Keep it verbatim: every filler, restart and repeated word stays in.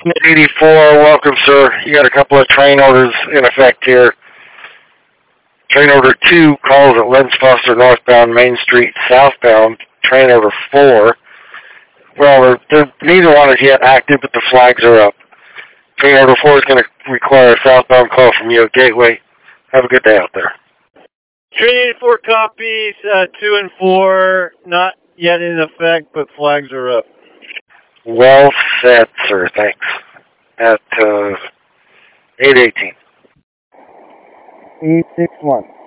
eighty-four, welcome, sir. You got a couple of train orders in effect here. Train order two calls at Lens Foster northbound Main Street southbound. Train order four. Well, they're, they're, neither one is yet active, but the flags are up. Train order four is going to require a southbound call from you at Gateway. Have a good day out there. Train eighty-four copies, uh, two and four, not yet in effect, but flags are up. Well said, sir. Thanks. At uh, eight eighteen. eight six one.